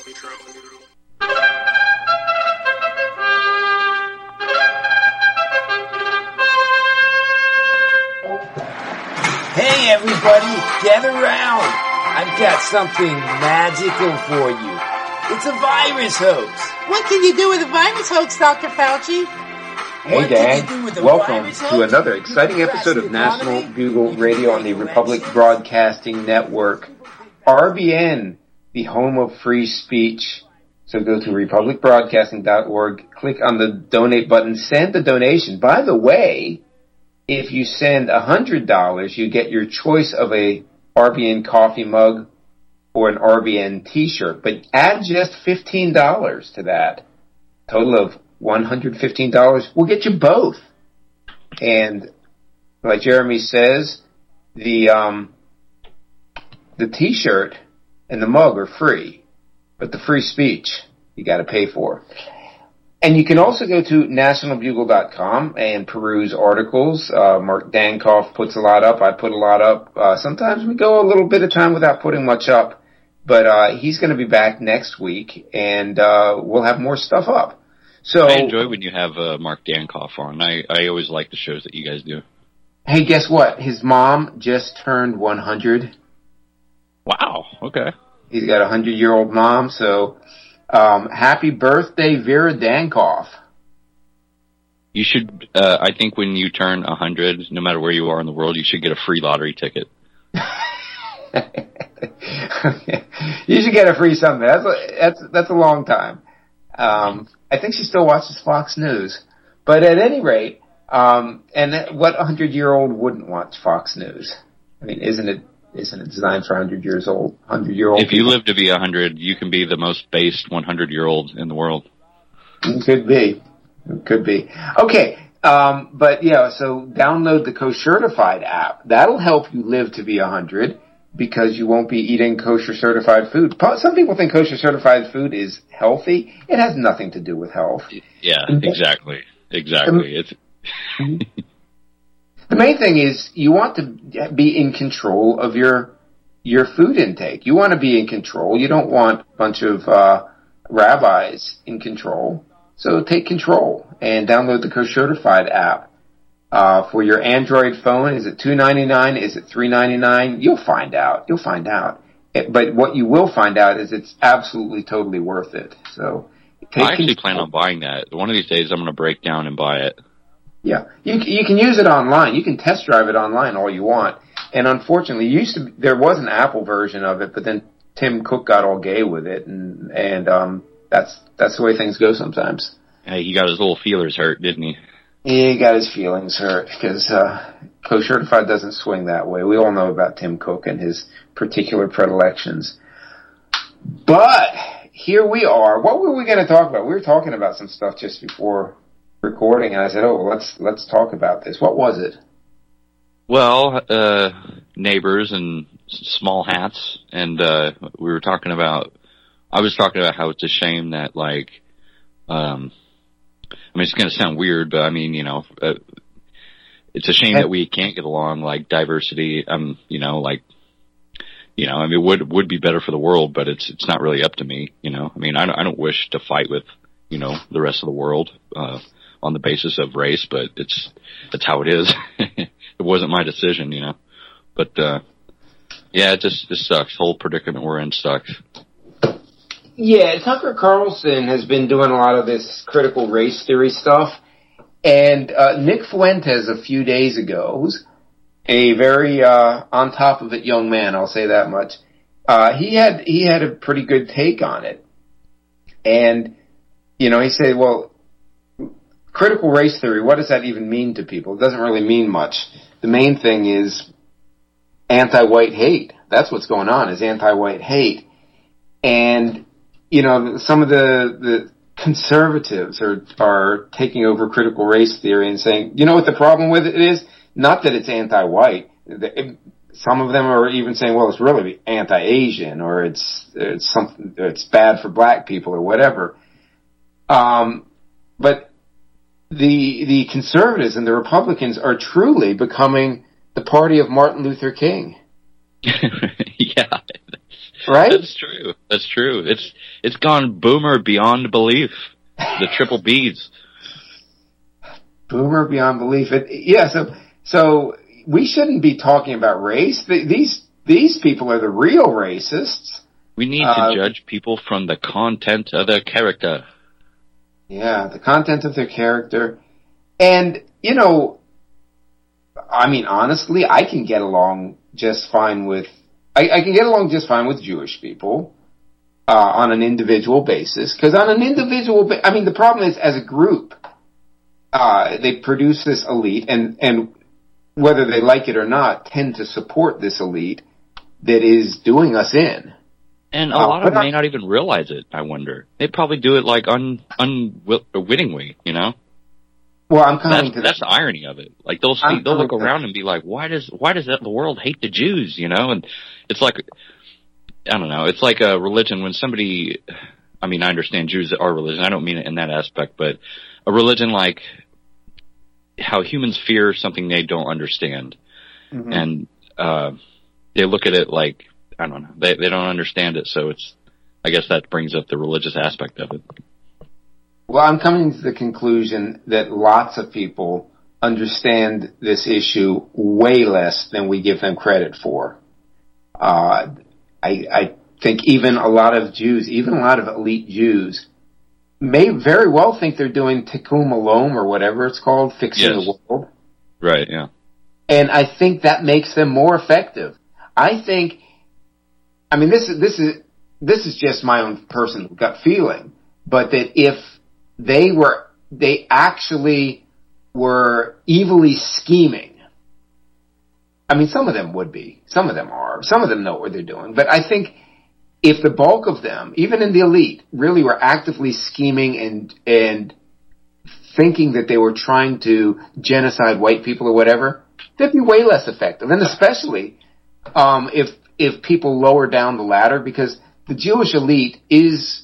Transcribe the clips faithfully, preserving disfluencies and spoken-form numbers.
Hey everybody, gather round. I've got something magical for you. It's a virus hoax. What can you do with a virus hoax, Doctor Fauci? Hey Dan, welcome to another exciting episode of National Google Radio on the Republic Broadcasting Network. R B N, the home of free speech. So go to republic broadcasting dot org, click on the donate button, send a donation. By the way, if you send one hundred dollars, you get your choice of a R B N coffee mug or an R B N t-shirt. But add just fifteen dollars to that. Total of one hundred fifteen dollars. We'll get you both. And like Jeremy says, the um, the t-shirt and the mug are free. But the free speech, you got to pay for. And you can also go to national bugle dot com and peruse articles. Uh, Mark Dankoff puts a lot up. I put a lot up. Uh, sometimes we go a little bit of time without putting much up. But uh, he's going to be back next week, and uh, we'll have more stuff up. So I enjoy when you have uh, Mark Dankoff on. I, I always like the shows that you guys do. Hey, guess what? His mom just turned one hundred. Wow, okay. He's got a one hundred-year-old mom, so um, happy birthday, Vera Dankoff. You should, uh, I think when you turn one hundred, no matter where you are in the world, you should get a free lottery ticket. You should get a free something. That's a, that's, that's a long time. Um, I think she still watches Fox News. But at any rate, um, and what one hundred-year-old wouldn't watch Fox News? I mean, isn't it Isn't it designed for one hundred years old, one hundred-year-old If you live to be one hundred, you can be the most based one hundred-year-old in the world. It could be. It could be. Okay, um, but yeah, so download the kosher-certified app. That'll help you live to be one hundred because you won't be eating kosher-certified food. Some people think kosher-certified food is healthy. It has nothing to do with health. Yeah, exactly. Exactly. It's... The main thing is you want to be in control of your your food intake. You want to be in control. You don't want a bunch of uh, rabbis in control. So take control and download the kosher-certified app uh, for your Android phone. Is it two ninety-nine? Is it three ninety-nine? You'll find out. You'll find out. It, but what you will find out is it's absolutely totally worth it. So take I actually control. plan on buying that. One of these days, I'm going to break down and buy it. Yeah, you you can use it online. You can test drive it online all you want. And unfortunately, used to there was an Apple version of it, but then Tim Cook got all gay with it, and and um that's that's the way things go sometimes. Hey, he got his little feelers hurt, didn't he? He got his feelings hurt because uh, kosher-certified doesn't swing that way. We all know about Tim Cook and his particular predilections. But here we are. What were we going to talk about? We were talking about some stuff just before recording, and I said, "Oh, let's let's talk about this." What was it? Well, uh, neighbors and small hats, and uh, we were talking about. I was talking about how it's a shame that, like, um, I mean, it's going to sound weird, but I mean, you know, uh, it's a shame that we can't get along. Like diversity, um, you know, like, you know, I mean, it would would be better for the world, but it's it's not really up to me. You know, I mean, I don't, I don't wish to fight with, you know, the rest of the world. Uh, on the basis of race, but it's, it's how it is. It wasn't my decision, you know, but, uh, yeah, it just, this sucks. The whole predicament we're in sucks. Yeah, Tucker Carlson has been doing a lot of this critical race theory stuff, and, uh, Nick Fuentes a few days ago, who's a very, uh, on top of it young man, I'll say that much, uh, he had, he had a pretty good take on it. And, you know, he said, well, critical race theory, what does that even mean to people? It doesn't really mean much. The main thing is anti-white hate. That's what's going on, is anti-white hate. And, you know, some of the, the conservatives are, are taking over critical race theory and saying, you know what the problem with it is? Not that it's anti-white. Some of them are even saying, well, it's really anti-Asian, or it's, it's something, it's bad for black people or whatever. Um, but the the conservatives and the Republicans are truly becoming the party of Martin Luther King. Yeah, Right? That's true. That's true. It's it's gone boomer beyond belief. The triple B's. Boomer beyond belief. It, yeah. So so we shouldn't be talking about race. The, these these people are the real racists. We need uh, to judge people from the content of their character. Yeah, the content of their character. And, you know, I mean, honestly, I can get along just fine with, I, I can get along just fine with Jewish people, uh, on an individual basis. Cause on an individual, ba- I mean, the problem is as a group, uh, they produce this elite and, and whether they like it or not, tend to support this elite that is doing us in. And a uh, lot of them may not even realize it, I wonder. They probably do it like un, unwittingly, you know? Well, I'm coming that's, to that's the irony of it. Like they'll see, they'll look around and be like, "Why does why does that, the world hate the Jews?" You know, and it's like, I don't know. It's like a religion when somebody. I mean, I understand Jews are religion. I don't mean it in that aspect, but a religion like how humans fear something they don't understand, mm-hmm. and uh, they look at it like I don't know. They they don't understand it, so it's. I guess that brings up the religious aspect of it. Well, I'm coming to the conclusion that lots of people understand this issue way less than we give them credit for. Uh, I, I think even a lot of Jews, even a lot of elite Jews, may very well think they're doing tikkun olam or whatever it's called, fixing yes. the world. Right, yeah. And I think that makes them more effective. I think, I mean, this is, this is, this is just my own personal gut feeling, but that if they were, they actually were evilly scheming. I mean, some of them would be. Some of them are. Some of them know what they're doing. But I think if the bulk of them, even in the elite, really were actively scheming and, and thinking that they were trying to genocide white people or whatever, they'd be way less effective. And especially, um, if, if people lower down the ladder, because the Jewish elite is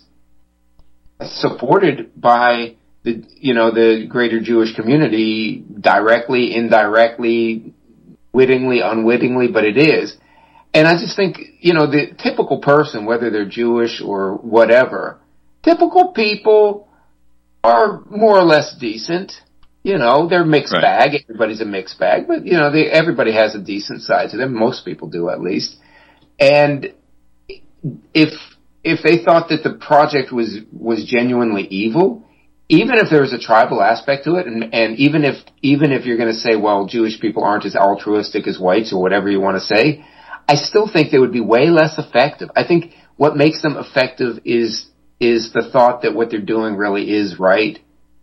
supported by the, you know, the greater Jewish community directly, indirectly, wittingly, unwittingly, but it is. And I just think, you know, the typical person, whether they're Jewish or whatever, typical people are more or less decent. You know, they're mixed right. bag. Everybody's a mixed bag, but you know, they, everybody has a decent side to them. Most people do, at least. And if, if they thought that the project was, was genuinely evil, even if there was a tribal aspect to it, and, and even if, even if you're going to say, well, Jewish people aren't as altruistic as whites or whatever you want to say, I still think they would be way less effective. I think what makes them effective is, is the thought that what they're doing really is right.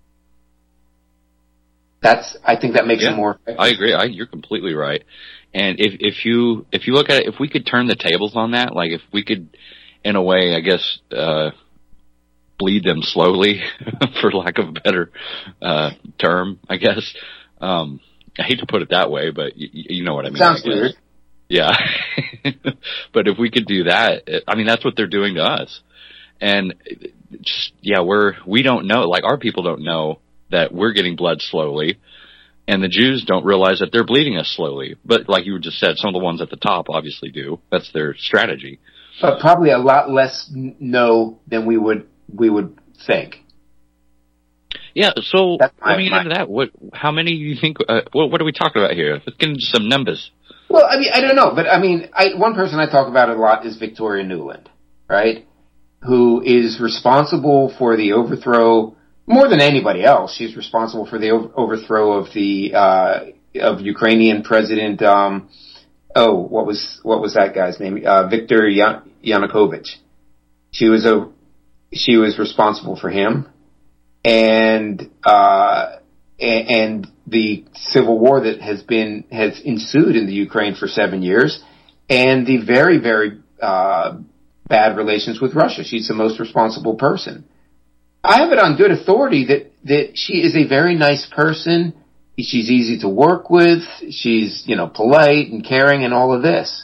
That's, I think that makes yeah, them more effective. I agree. I, you're completely right. And if, if you, if you look at it, if we could turn the tables on that, like if we could, in a way, I guess, uh, bleed them slowly, for lack of a better, uh, term, I guess. Um, I hate to put it that way, but y- you know what I mean. Sounds I weird. Yeah. But if we could do that, I mean, that's what they're doing to us. And just, yeah, we're, we don't know, like our people don't know that we're getting bled slowly. And the Jews don't realize that they're bleeding us slowly. But like you just said, some of the ones at the top obviously do. That's their strategy. But probably a lot less know than we would we would think. Yeah. So my, let me get my, into that. What? How many do you think? Uh, what, what are we talking about here? Let's get into some numbers. Well, I mean, I don't know, but I mean, I, one person I talk about a lot is Victoria Nuland, right? Who is responsible for the overthrow more than anybody else. She's responsible for the over- overthrow of the uh of Ukrainian President. Um, oh, what was what was that guy's name? Uh, Viktor Yan- Yanukovych. She was a she was responsible for him, and uh and, and the civil war that has been has ensued in the Ukraine for seven years, and the very very uh bad relations with Russia. She's the most responsible person. I have it on good authority that, that she is a very nice person. She's easy to work with. She's, you know, polite and caring and all of this.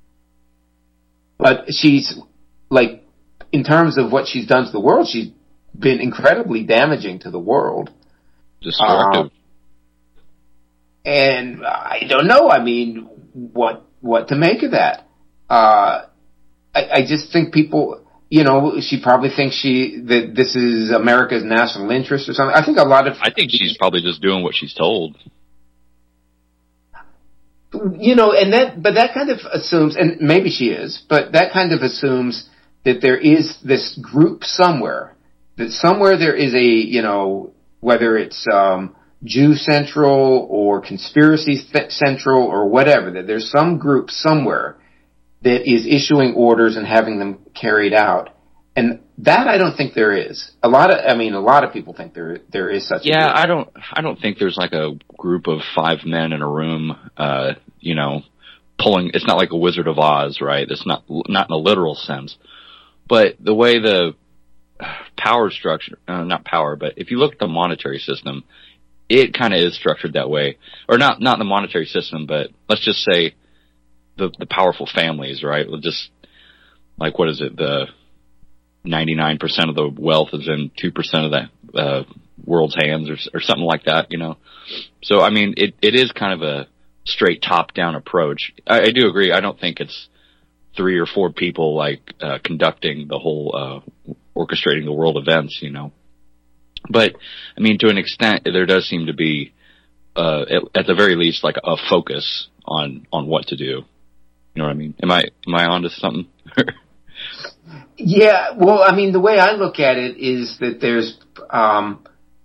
But she's, like, in terms of what she's done to the world, she's been incredibly damaging to the world. Destructive. Um, and I don't know, I mean, what, what to make of that. Uh, I, I just think people, you know, she probably thinks she that this is America's national interest or something. I think a lot of I think she's probably just doing what she's told. You know, and that, but that kind of assumes, and maybe she is, but that kind of assumes that there is this group somewhere, that somewhere there is a, you know, whether it's um, Jew Central or Conspiracy Central or whatever, that there's some group somewhere that is issuing orders and having them carried out. And that I don't think there is. A lot of, I mean, a lot of people think there there is such. Yeah, a group. I don't. I don't think there's like a group of five men in a room, uh, you know, pulling. It's not like a Wizard of Oz, right? It's not not in a literal sense, but the way the power structure, uh, not power, but if you look at the monetary system, it kind of is structured that way, or not not the monetary system, but let's just say the the powerful families, right? We'll just like what is it the ninety-nine percent of the wealth is in two percent of the uh, world's hands or, or something like that, you know? So, I mean, it, it is kind of a straight top-down approach. I, I do agree. I don't think it's three or four people, like, uh, conducting the whole, uh, orchestrating the world events, you know? But, I mean, to an extent, there does seem to be, uh, at, at the very least, like, a focus on, on what to do. You know what I mean? Am I, am I onto something? Yeah, well, I mean, the way I look at it is that there's, um,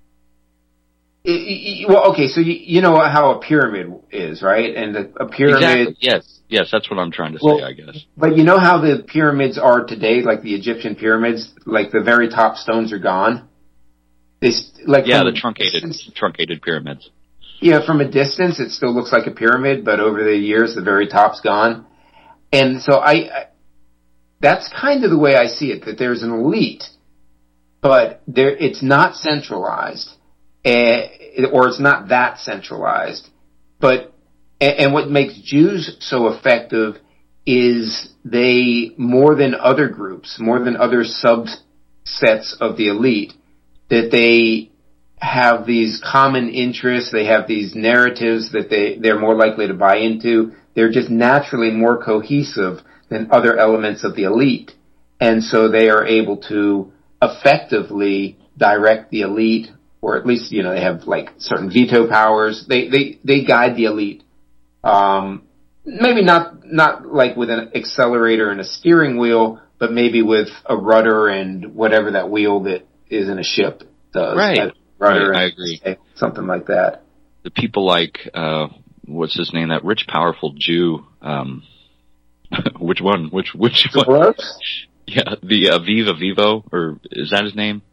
it, it, well, okay, so you, you know how a pyramid is, right? And a, a pyramid. Exactly. Yes, yes, that's what I'm trying to well, say, I guess. But you know how the pyramids are today, like the Egyptian pyramids, like the very top stones are gone? They, like yeah, the truncated, distance, truncated pyramids. Yeah, from a distance, it still looks like a pyramid, but over the years, the very top's gone. And so I, I that's kind of the way I see it, that there's an elite, but there it's not centralized, uh, or it's not that centralized. But and, and what makes Jews so effective is they, more than other groups, more than other subsets of the elite, that they have these common interests, they have these narratives that they, they're more likely to buy into. They're just naturally more cohesive than other elements of the elite. And so they are able to effectively direct the elite, or at least, you know, they have like certain veto powers. They, they, they guide the elite. Um, maybe not, not like with an accelerator and a steering wheel, but maybe with a rudder and whatever that wheel that is in a ship does. Right. That rudder right. I and agree. Something like that. The people like, uh, what's his name? That rich, powerful Jew, um, which one? Which which the one? Brooks? Yeah, the Aviv Avivo, or is that his name?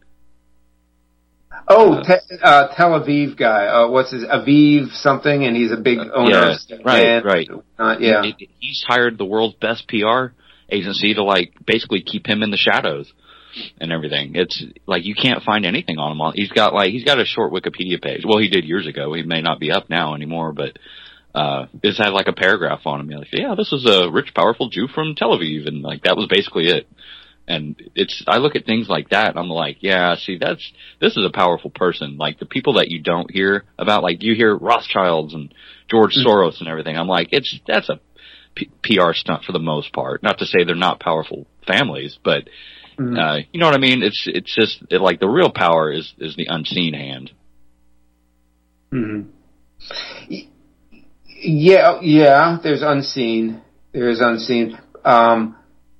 Oh, uh, te- uh, Tel Aviv guy. Uh, what's his Aviv something? And he's a big owner. Yeah, of right, band. right. Uh, yeah, it, it, he's hired the world's best P R agency to like basically keep him in the shadows and everything. It's like you can't find anything on him. He's got like he's got a short Wikipedia page. Well, he did years ago. He may not be up now anymore, but. Uh, it's had like a paragraph on him. You're like, yeah, this is a rich, powerful Jew from Tel Aviv. And like, that was basically it. And it's, I look at things like that and I'm like, yeah, see, that's, this is a powerful person. Like the people that you don't hear about, like you hear Rothschilds and George mm-hmm. Soros and everything. I'm like, it's, that's a P- PR stunt for the most part. Not to say they're not powerful families, but, mm-hmm. uh, you know what I mean? It's, it's just it, like the real power is, is the unseen hand. Mm-hmm. Yeah, yeah, there's unseen. There's unseen. Um,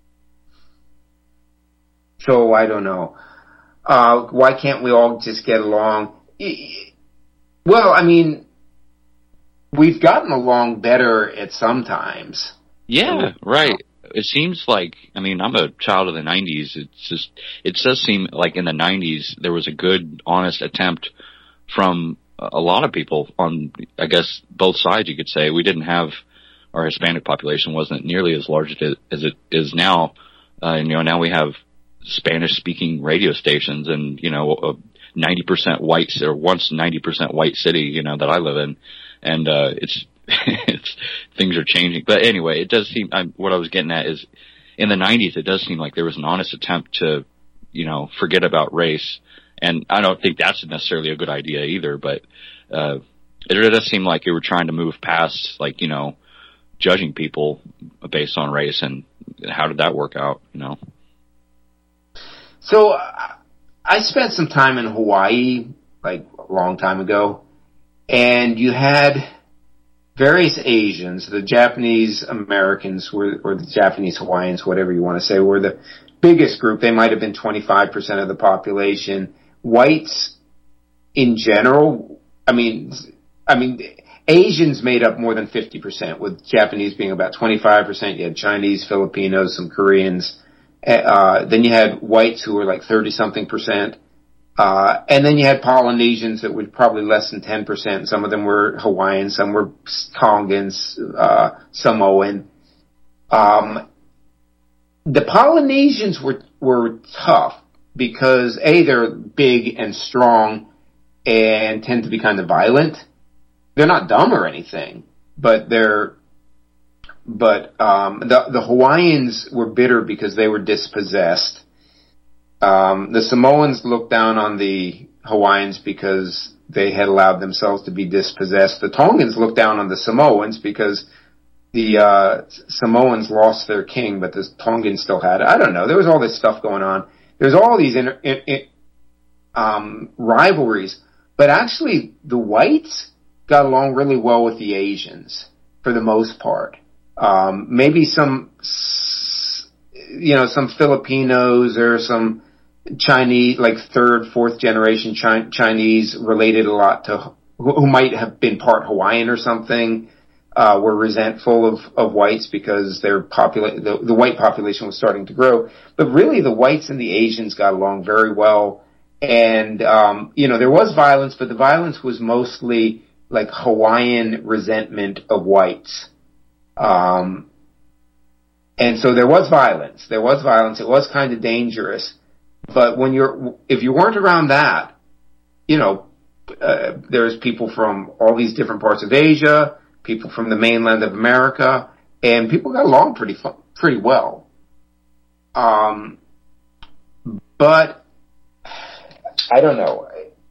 so I don't know. Uh, why can't we all just get along? Well, I mean, we've gotten along better at some times. Yeah, right. It seems like, I mean, I'm a child of the nineties. It's just, it does seem like in the nineties there was a good, honest attempt from a lot of people on, I guess, both sides, you could say. We didn't have, our Hispanic population wasn't nearly as large as it is now. Uh, and, you know, now we have Spanish-speaking radio stations and, you know, a ninety percent white, or once ninety percent white city, you know, that I live in. And, uh, it's, it's, things are changing. But anyway, it does seem, I, what I was getting at is, in the nineties, it does seem like there was an honest attempt to, you know, forget about race. And I don't think that's necessarily a good idea either, but, uh, it does seem like they were trying to move past, like, you know, judging people based on race and how did that work out? You know. So uh, I spent some time in Hawaii, like a long time ago, and you had various Asians, the Japanese Americans were, or the Japanese Hawaiians, whatever you want to say, were the biggest group. They might have been twenty-five percent of the population. Whites in general, I mean, I mean, Asians made up more than fifty percent, with Japanese being about twenty-five percent. You had Chinese, Filipinos, some Koreans. Uh, then you had whites who were like thirty something percent. Uh, and then you had Polynesians that were probably less than ten percent. Some of them were Hawaiian, some were Tongans, uh, Samoan. Um, the Polynesians were, were tough because A, they're big and strong and tend to be kind of violent. They're not dumb or anything, but they're, but, um, the, the Hawaiians were bitter because they were dispossessed. Um, the Samoans looked down on the Hawaiians because they had allowed themselves to be dispossessed. The Tongans looked down on the Samoans because the, uh, Samoans lost their king, but the Tongans still had it. I don't know. There was all this stuff going on. There's all these inter, in, in, um, rivalries, but actually the whites got along really well with the Asians for the most part. Um, maybe some, you know, some Filipinos or some Chinese, like third, fourth generation Chi- Chinese related a lot to, who, who might have been part Hawaiian or something, uh, were resentful of, of whites because their popula- the, the white population was starting to grow. But really the whites and the Asians got along very well. And, um, you know, there was violence, but the violence was mostly like Hawaiian resentment of whites. Um, and so there was violence. There was violence. It was kind of dangerous. But when you're, if you weren't around that, you know, uh, there's people from all these different parts of Asia, people from the mainland of America, and people got along pretty, pretty well. Um, but I don't know.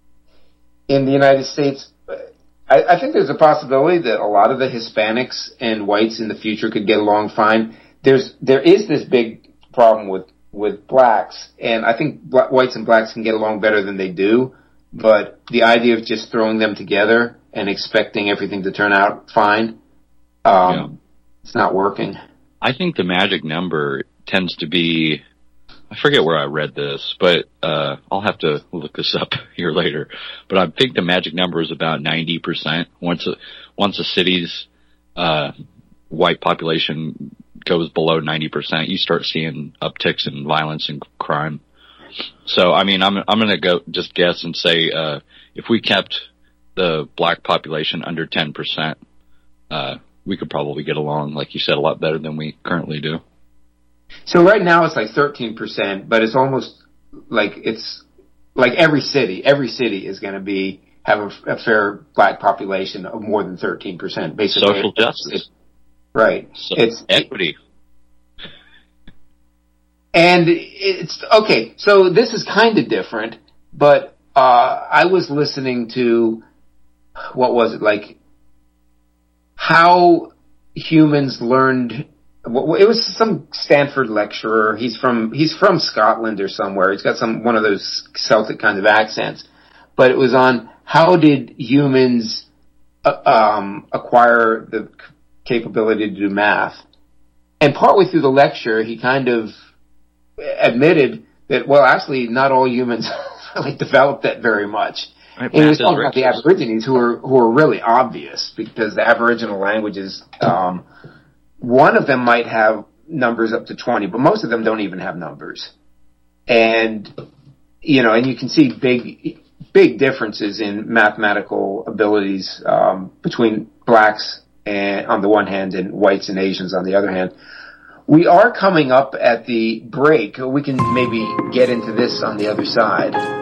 In the United States, I, I think there's a possibility that a lot of the Hispanics and whites in the future could get along fine. There's, there is this big problem with, with blacks, and I think black, whites and blacks can get along better than they do, but the idea of just throwing them together and expecting everything to turn out fine, um, yeah. It's not working. I think the magic number tends to be, I forget where I read this, but uh I'll have to look this up here later. But I think the magic number is about ninety percent. Once a, once a city's uh white population goes below ninety percent, you start seeing upticks in violence and crime. So, I mean, I'm I'm going to go just guess and say uh if we kept the black population under ten percent, uh we could probably get along, like you said, a lot better than we currently do. So right now it's like thirteen percent, but it's almost like it's like every city, every city is going to be have a, a fair black population of more than thirteen percent. Basically, social justice. It's, right. So it's equity. And it's okay. So this is kind of different, but uh I was listening to, what was it, like how humans learned. It was some Stanford lecturer. He's from, he's from Scotland or somewhere. He's got some, one of those Celtic kind of accents. But it was on how did humans, uh, um, acquire the capability to do math. And partway through the lecture, he kind of admitted that, well, actually, not all humans really developed that very much. Right, and he was talking about the Aborigines who are, who are really obvious because the Aboriginal languages, um, one of them might have numbers up to twenty, but most of them don't even have numbers. And, you know, and you can see big, big differences in mathematical abilities, um, between blacks and, on the one hand, and whites and Asians on the other hand. We are coming up at the break. We can maybe get into this on the other side.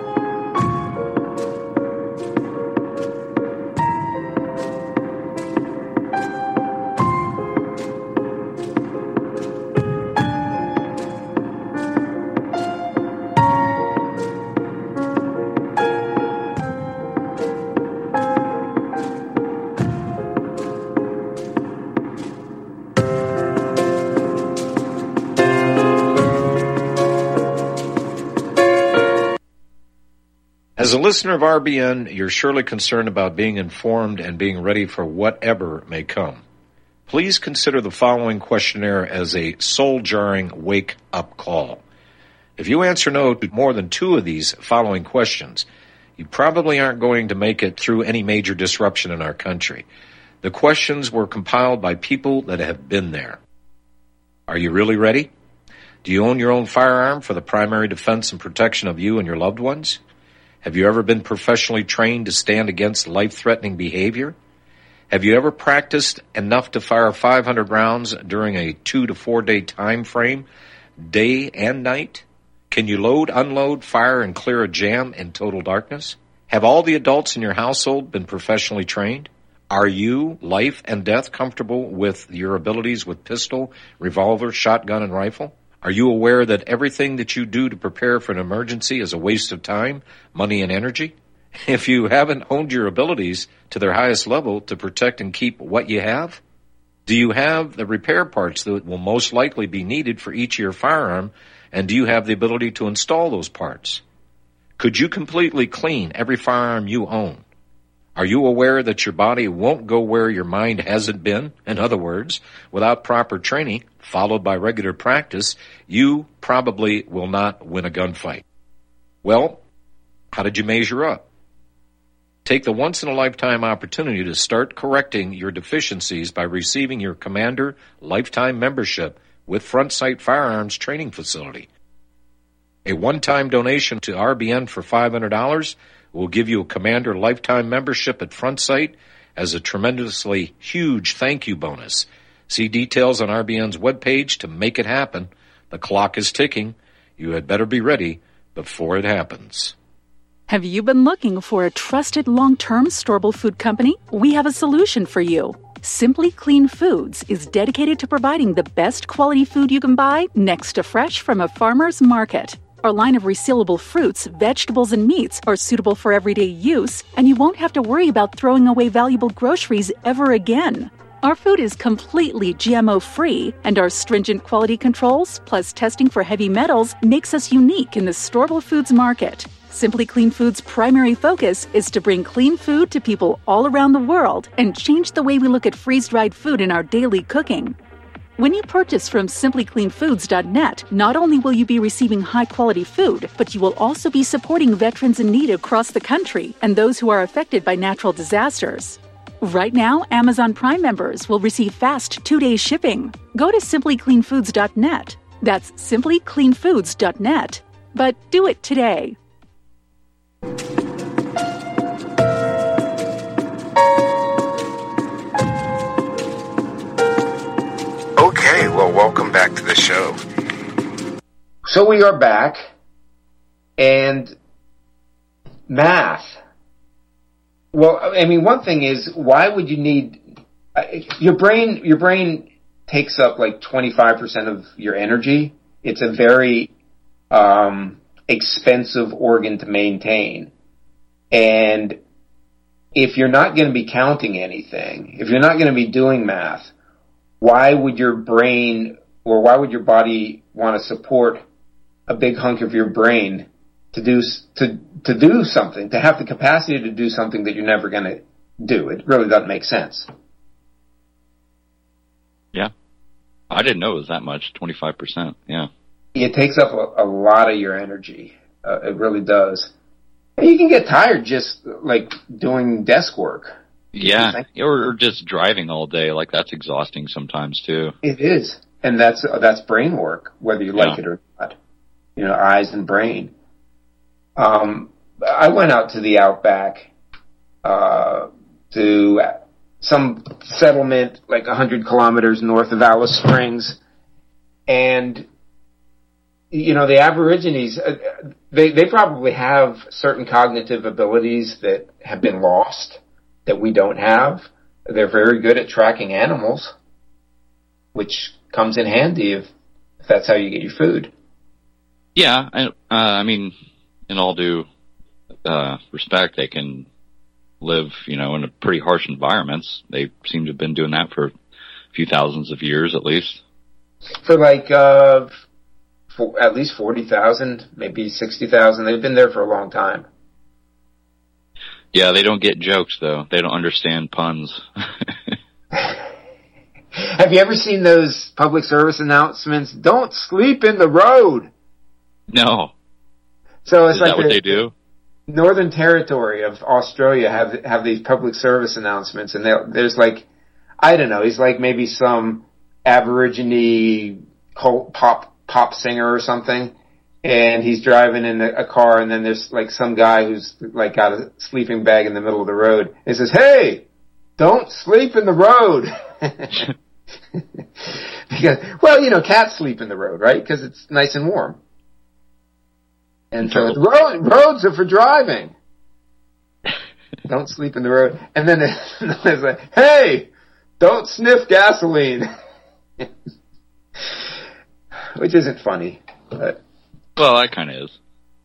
As a listener of R B N, you're surely concerned about being informed and being ready for whatever may come. Please consider the following questionnaire as a soul-jarring wake-up call. If you answer no to more than two of these following questions, you probably aren't going to make it through any major disruption in our country. The questions were compiled by people that have been there. Are you really ready? Do you own your own firearm for the primary defense and protection of you and your loved ones? Have you ever been professionally trained to stand against life-threatening behavior? Have you ever practiced enough to fire five hundred rounds during a two to four day time frame, day and night? Can you load, unload, fire, and clear a jam in total darkness? Have all the adults in your household been professionally trained? Are you, life and death, comfortable with your abilities with pistol, revolver, shotgun, and rifle? Are you aware that everything that you do to prepare for an emergency is a waste of time, money, and energy? If you haven't honed your abilities to their highest level to protect and keep what you have, do you have the repair parts that will most likely be needed for each of your firearm, and do you have the ability to install those parts? Could you completely clean every firearm you own? Are you aware that your body won't go where your mind hasn't been? In other words, without proper training, followed by regular practice, you probably will not win a gunfight. Well, how did you measure up? Take the once-in-a-lifetime opportunity to start correcting your deficiencies by receiving your Commander Lifetime Membership with Front Sight Firearms Training Facility. A one-time donation to R B N for five hundred dollars will give you a Commander Lifetime Membership at Front Sight as a tremendously huge thank you bonus. See details on R B N's webpage to make it happen. The clock is ticking. You had better be ready before it happens. Have you been looking for a trusted long-term storable food company? We have a solution for you. Simply Clean Foods is dedicated to providing the best quality food you can buy next to fresh from a farmer's market. Our line of resealable fruits, vegetables, and meats are suitable for everyday use, and you won't have to worry about throwing away valuable groceries ever again. Our food is completely G M O-free, and our stringent quality controls, plus testing for heavy metals, makes us unique in the storable foods market. Simply Clean Foods' primary focus is to bring clean food to people all around the world and change the way we look at freeze-dried food in our daily cooking. When you purchase from simply clean foods dot net, not only will you be receiving high-quality food, but you will also be supporting veterans in need across the country and those who are affected by natural disasters. Right now, Amazon Prime members will receive fast two-day shipping. Go to simply clean foods dot net. That's simply clean foods dot net. But do it today. Okay, well, welcome back to the show. So we are back, and math. Well, I mean, one thing is, why would you need your brain? Your brain takes up like twenty-five percent of your energy. It's a very um, expensive organ to maintain, and if you're not going to be counting anything, if you're not going to be doing math, why would your brain or why would your body want to support a big hunk of your brain to do to to do something, to have the capacity to do something that you're never going to do? It really doesn't make sense. Yeah. I didn't know it was that much, twenty-five percent. Yeah. It takes up a, a lot of your energy. Uh, it really does. And you can get tired just like doing desk work. Yeah, or, or just driving all day. Like, that's exhausting sometimes too. It is. And that's uh, that's brain work, whether you like yeah. it or not. You know, eyes and brain. Um, I went out to the Outback, uh, to some settlement like a hundred kilometers north of Alice Springs, and you know, the Aborigines, uh, they they probably have certain cognitive abilities that have been lost that we don't have. They're very good at tracking animals, which comes in handy if, if that's how you get your food. Yeah, I, uh, I mean, in all due uh, respect, they can live, you know, in a pretty harsh environments. They seem to have been doing that for a few thousands of years, at least. For like, uh, for at least forty thousand, maybe sixty thousand. They've been there for a long time. Yeah, they don't get jokes, though. They don't understand puns. Have you ever seen those public service announcements? Don't sleep in the road. No. So it's Is like that what they do? Northern Territory of Australia have have these public service announcements, and there's like, I don't know, he's like maybe some Aborigine pop pop singer or something, and he's driving in a car, and then there's like some guy who's like got a sleeping bag in the middle of the road. He says, "Hey, don't sleep in the road." Because, well, you know, cats sleep in the road, right? Because it's nice and warm. And so the road, roads are for driving. Don't sleep in the road. And then it's like, hey, don't sniff gasoline. Which isn't funny. But, well, that kind of is.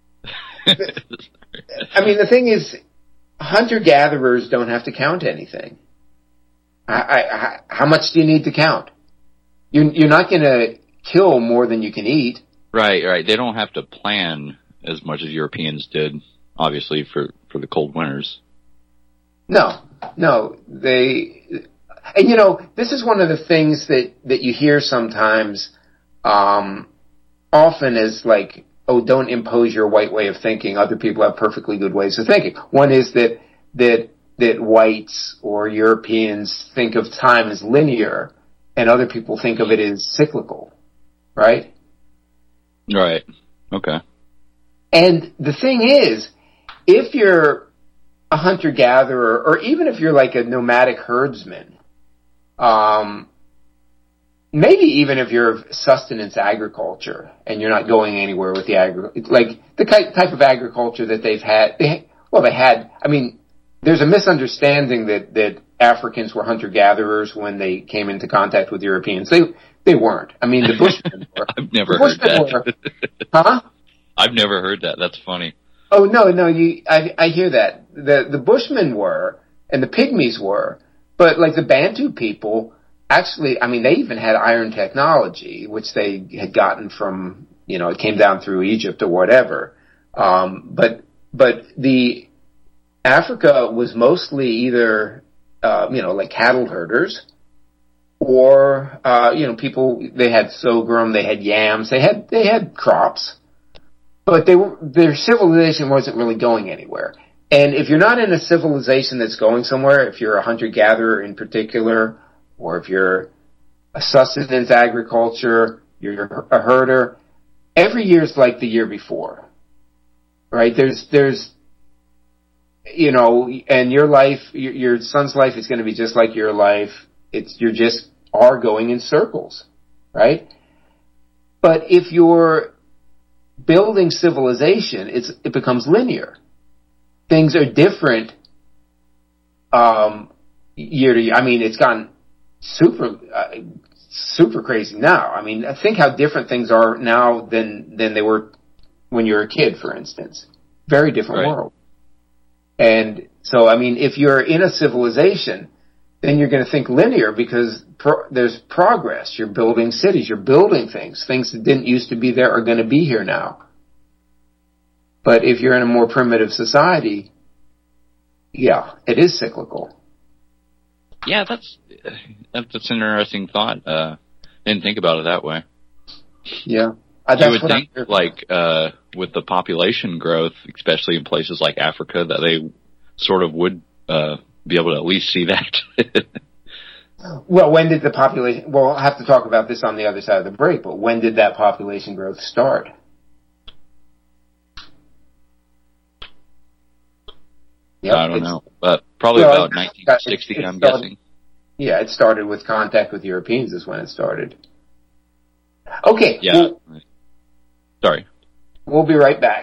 I mean, the thing is, hunter-gatherers don't have to count anything. I, I, how much do you need to count? You're, you're not going to kill more than you can eat. Right, right. They don't have to plan as much as Europeans did, obviously, for, for the cold winters. No, no. They, and you know, this is one of the things that, that you hear sometimes, um, often is like, oh, don't impose your white way of thinking. Other people have perfectly good ways of thinking. One is that, that, that whites or Europeans think of time as linear, and other people think of it as cyclical, right? Right. Okay. And the thing is, if you're a hunter-gatherer, or even if you're like a nomadic herdsman, um, maybe even if you're sustenance agriculture and you're not going anywhere with the agri, like the type of agriculture that they've had, they, well, they had, I mean, there's a misunderstanding that, that Africans were hunter-gatherers when they came into contact with Europeans. They, they weren't. I mean, the Bushmen were. I've never heard that. Were, huh? I've never heard that. That's funny. Oh, no, no, you, I, I hear that. The, the Bushmen were, and the Pygmies were, but like the Bantu people, actually, I mean, they even had iron technology, which they had gotten from, you know, it came down through Egypt or whatever. Um, but, but the, Africa was mostly either, uh, you know, like cattle herders, or, uh, you know, people, they had sorghum, they had yams, they had, they had crops. But they were, their civilization wasn't really going anywhere. And if you're not in a civilization that's going somewhere, if you're a hunter-gatherer in particular, or if you're a sustenance agriculture, you're a herder, every year's like the year before. Right? There's, there's, you know, and your life, your, your son's life is going to be just like your life. It's, you're just are going in circles. Right? But if you're building civilization, it's, it becomes linear. Things are different, um, year to year. I mean, it's gone super, uh, super crazy now. I mean, think how different things are now than, than they were when you were a kid, for instance. Very different right. world. And so, I mean, if you're in a civilization, then you're going to think linear because pro- there's progress. You're building cities. You're building things. Things that didn't used to be there are going to be here now. But if you're in a more primitive society, yeah, it is cyclical. Yeah, that's that's an interesting thought. Uh, didn't think about it that way. Yeah. Uh, you would think, I'm like, uh, with the population growth, especially in places like Africa, that they sort of would uh, be able to at least see that. Well, when did the population... Well, I'll have to talk about this on the other side of the break, but when did that population growth start? Yep, I don't know, but probably well, about nineteen sixty, it, it I'm started, guessing. Yeah, it started with contact with Europeans is when it started. Okay. Yeah. Well, Sorry. We'll be right back.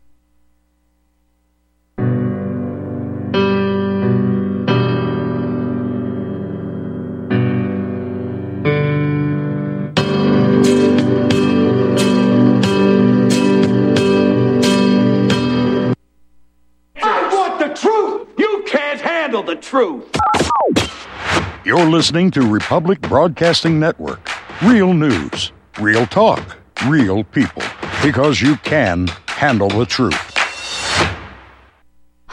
The truth. You're listening to Republic Broadcasting Network. Real news, real talk, real people. Because you can handle the truth.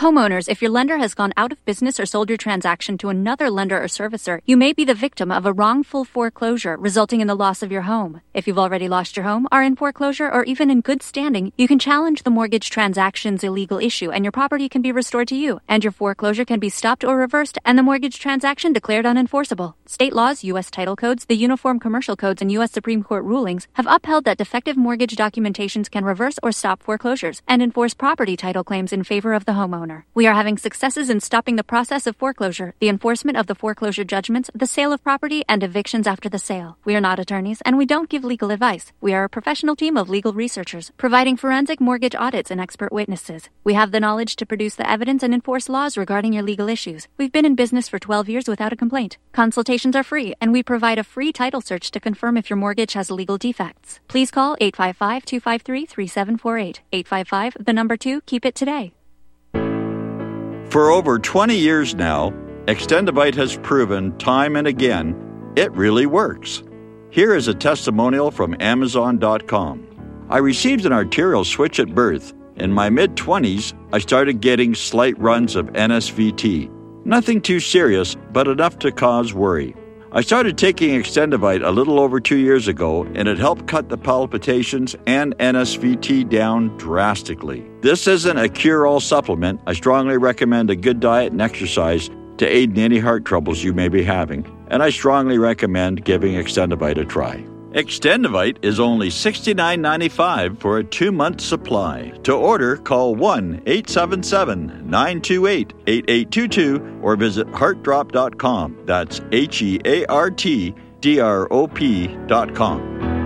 Homeowners, if your lender has gone out of business or sold your transaction to another lender or servicer, you may be the victim of a wrongful foreclosure, resulting in the loss of your home. If you've already lost your home, are in foreclosure, or even in good standing, you can challenge the mortgage transaction's illegal issue, and your property can be restored to you, and your foreclosure can be stopped or reversed, and the mortgage transaction declared unenforceable. State laws, U S title codes, the Uniform Commercial Codes, and U S Supreme Court rulings have upheld that defective mortgage documentations can reverse or stop foreclosures and enforce property title claims in favor of the homeowner. We are having successes in stopping the process of foreclosure, the enforcement of the foreclosure judgments, the sale of property, and evictions after the sale. We are not attorneys, and we don't give legal advice. We are a professional team of legal researchers, providing forensic mortgage audits and expert witnesses. We have the knowledge to produce the evidence and enforce laws regarding your legal issues. We've been in business for twelve years without a complaint. Consultations are free, and we provide a free title search to confirm if your mortgage has legal defects. Please call eight five five, two five three, three seven four eight. eight five five, the number two, keep it today. For over twenty years now, Extendivite has proven time and again it really works. Here is a testimonial from Amazon dot com. I received an arterial switch at birth. In my mid-twenties, I started getting slight runs of N S V T. Nothing too serious, but enough to cause worry. I started taking Extendivite a little over two years ago, and it helped cut the palpitations and N S V T down drastically. This isn't a cure-all supplement. I strongly recommend a good diet and exercise to aid in any heart troubles you may be having, and I strongly recommend giving Extendivite a try. Extendivite is only sixty-nine ninety-five for a two-month supply. To order, call one eight seven seven, nine two eight, eight eight two two or visit heart drop dot com. That's H E A R T D R O P dot com.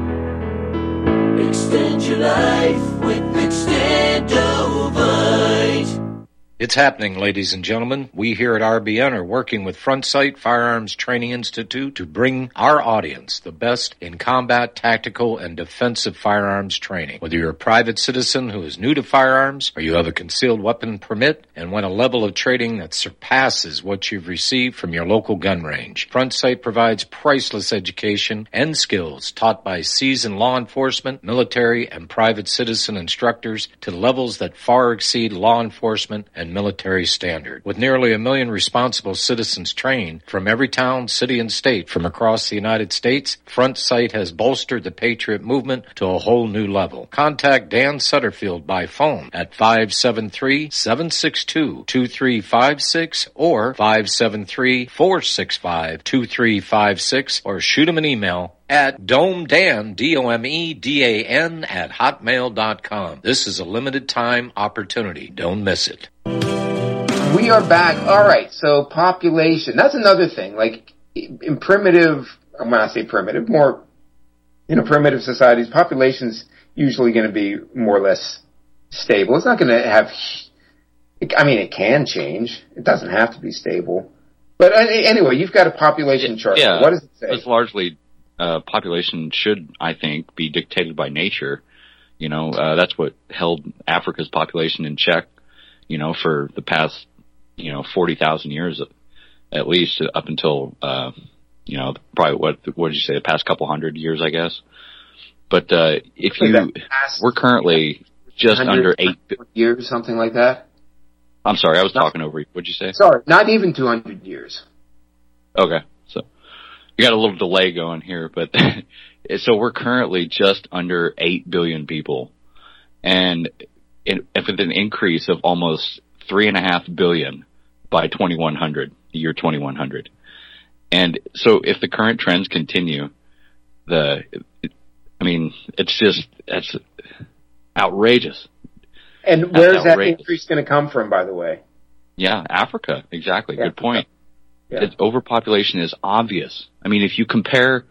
Extend your life with Extendivite. It's happening, ladies and gentlemen. We here at R B N are working with Front Sight Firearms Training Institute to bring our audience the best in combat, tactical, and defensive firearms training. Whether you're a private citizen who is new to firearms, or you have a concealed weapon permit and want a level of training that surpasses what you've received from your local gun range, Front Sight provides priceless education and skills taught by seasoned law enforcement, military, and private citizen instructors to levels that far exceed law enforcement and military standard. With nearly a million responsible citizens trained from every town, city, and state from across the United States, Front Sight has bolstered the Patriot movement to a whole new level. Contact Dan Sutterfield by phone at five seven three, seven six two, two three five six or five seven three, four six five, two three five six or shoot him an email at domedan, D O M E D A N, at hotmail dot com. This is a limited time opportunity. Don't miss it. We are back. All right, so population. That's another thing. Like, in primitive, I'm going to say primitive, more, you know, primitive societies, population's usually going to be more or less stable. It's not going to have, I mean, it can change. It doesn't have to be stable. But anyway, you've got a population chart. Yeah, what does it say? It's largely, uh, population should, I think, be dictated by nature. You know, uh, that's what held Africa's population in check, you know, for the past, you know, forty thousand years at least, up until, uh, you know, probably what, what did you say, the past couple hundred years, I guess. But, uh, if you, we're currently just under eight years, something like that. I'm sorry, I was talking over you. What'd you say? Sorry, not even two hundred years. Okay, so you got a little delay going here, but so we're currently just under eight billion people, and in, with an increase of almost three and a half billion by twenty-one hundred, the year twenty-one hundred. And so if the current trends continue, the, I mean, it's just, that's outrageous. And where's that increase going to come from, by the way? Yeah, Africa. Exactly. Yeah. Good point. Yeah. It's, overpopulation is obvious. I mean, if you compare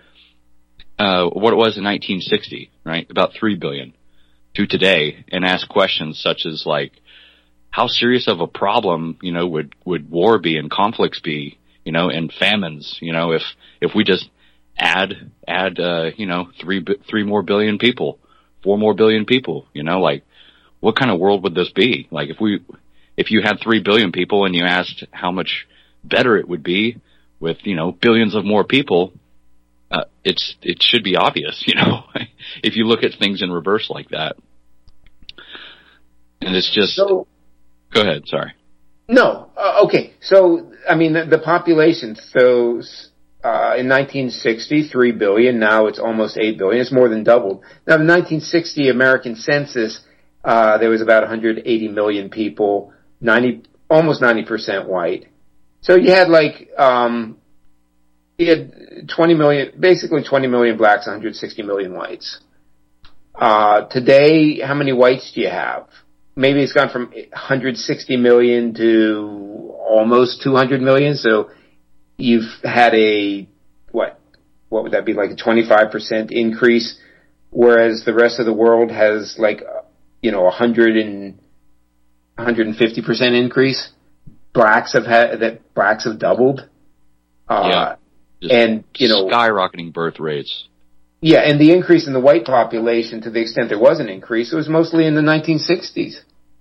uh what it was in nineteen sixty, right, about three billion, to today, and ask questions such as, like, how serious of a problem, you know, would would war be and conflicts be, you know, and famines, you know, if if we just add add uh you know three three more billion people, four more billion people, you know, like, what kind of world would this be? Like, if we, if you had three billion people and you asked how much better it would be with, you know, billions of more people, uh, it's, it should be obvious, you know, if you look at things in reverse like that. And it's just, so, go ahead, sorry. No. Uh, okay. So, I mean, the, the population, so, uh, in nineteen sixty, three billion. Now it's almost eight billion. It's more than doubled. Now, the nineteen sixty American census, uh, there was about one hundred eighty million people, ninety, almost ninety percent white. So you had like, um, you had twenty million, basically twenty million blacks, one hundred sixty million whites. Uh, today, how many whites do you have? Maybe it's gone from one hundred sixty million to almost two hundred million. So you've had a, what, what would that be, like a twenty-five percent increase, whereas the rest of the world has like, you know, one hundred and one hundred fifty percent increase. Blacks have had, that blacks have doubled. Uh, yeah. and, you know, skyrocketing birth rates. Yeah, and the increase in the white population, to the extent there was an increase, it was mostly in the nineteen sixties.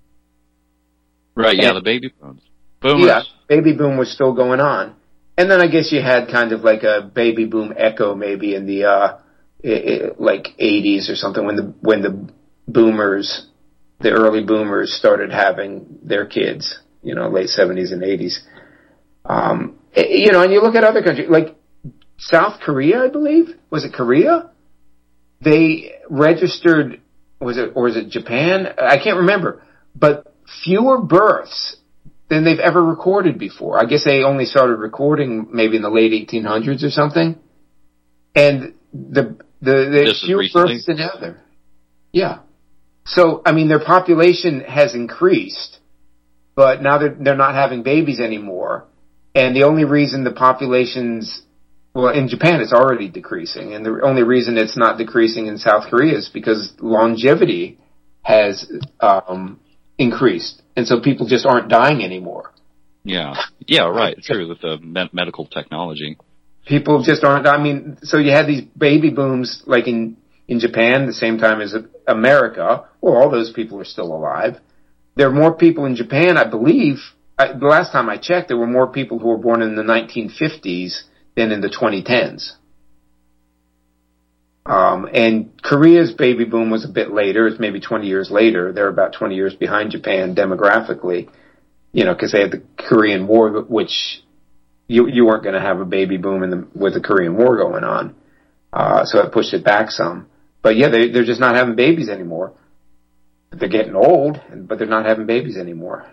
Right, yeah, and, the baby booms. Boomers. Yeah, baby boom was still going on. And then I guess you had kind of like a baby boom echo maybe in the, uh, it, it, like eighties or something when the, when the boomers, the early boomers started having their kids, you know, late seventies and eighties. Um, it, you know, and you look at other countries, like South Korea, I believe. Was it Korea? They registered, was it, or was it Japan? I can't remember. But fewer births than they've ever recorded before. I guess they only started recording maybe in the late eighteen hundreds or something. And the, the, the fewer births than ever. Yeah. So, I mean, their population has increased, but now they're, they're not having babies anymore. And the only reason the population's, well, in Japan it's already decreasing, and the only reason it's not decreasing in South Korea is because longevity has um, increased, and so people just aren't dying anymore. Yeah, yeah, right, true, with the me- medical technology. People just aren't, I mean, so you had these baby booms, like in, in Japan, the same time as America. Well, all those people are still alive. There are more people in Japan, I believe. I, the last time I checked, there were more people who were born in the nineteen fifties than in the twenty tens. Um, and Korea's baby boom was a bit later. It's maybe twenty years later. They're about twenty years behind Japan demographically, you know, because they had the Korean War, which you you weren't going to have a baby boom in the, with the Korean War going on. Uh, so it pushed it back some. But yeah, they, they're just not having babies anymore. They're getting old, but they're not having babies anymore.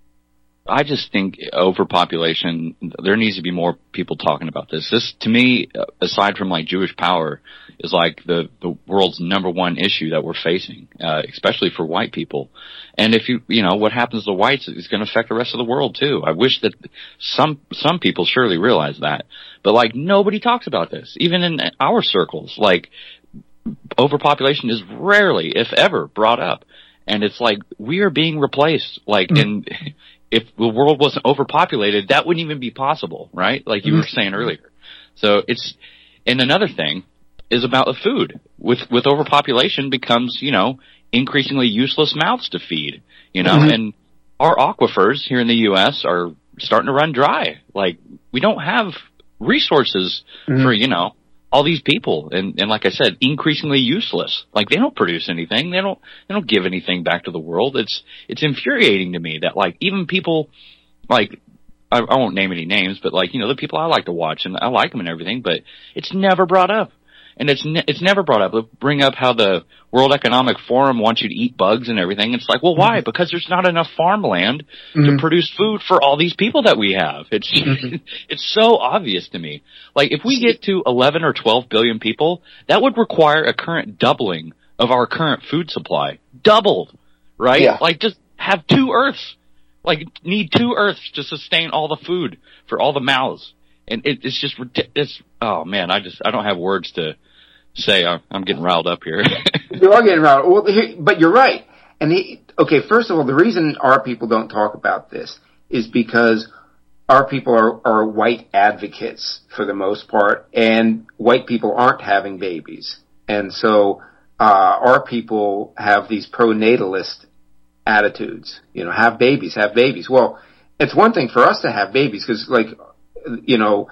I just think overpopulation, there needs to be more people talking about this. This, to me, aside from like Jewish power, is like the, the world's number one issue that we're facing, uh, especially for white people. And if you, you know, what happens to whites is going to affect the rest of the world too. I wish that some, some people surely realize that. But like nobody talks about this, even in our circles. Like overpopulation is rarely, if ever, brought up. And it's like we are being replaced, like mm-hmm. in, if the world wasn't overpopulated, that wouldn't even be possible, right? Like you mm-hmm. were saying earlier. So it's, and another thing is about the food. With, with overpopulation becomes, you know, increasingly useless mouths to feed, you know, mm-hmm. and our aquifers here in the U S are starting to run dry. Like we don't have resources mm-hmm. for, you know, all these people. And, and like I said, increasingly useless. Like they don't produce anything. They don't, they don't give anything back to the world. It's, it's infuriating to me that like even people like, I, I won't name any names, but like, you know, the people I like to watch and I like them and everything, but it's never brought up. And it's ne- it's never brought up. They'll bring up how the World Economic Forum wants you to eat bugs and everything. It's like, well, why? Mm-hmm. Because there's not enough farmland mm-hmm. to produce food for all these people that we have. It's mm-hmm. it's so obvious to me. Like, if we get to eleven or twelve billion people, that would require a current doubling of our current food supply. Doubled, right? Yeah. Like, just have two Earths. Like, need two Earths to sustain all the food for all the mouths. And it, it's just ridiculous. Oh man, I just I don't have words to say. I'm, I'm getting riled up here. You are getting riled. Well, he, but you're right. And he, okay, first of all, the reason our people don't talk about this is because our people are, are white advocates for the most part, and white people aren't having babies, and so uh, our people have these pro-natalist attitudes. You know, have babies, have babies. Well, it's one thing for us to have babies because, like, you know,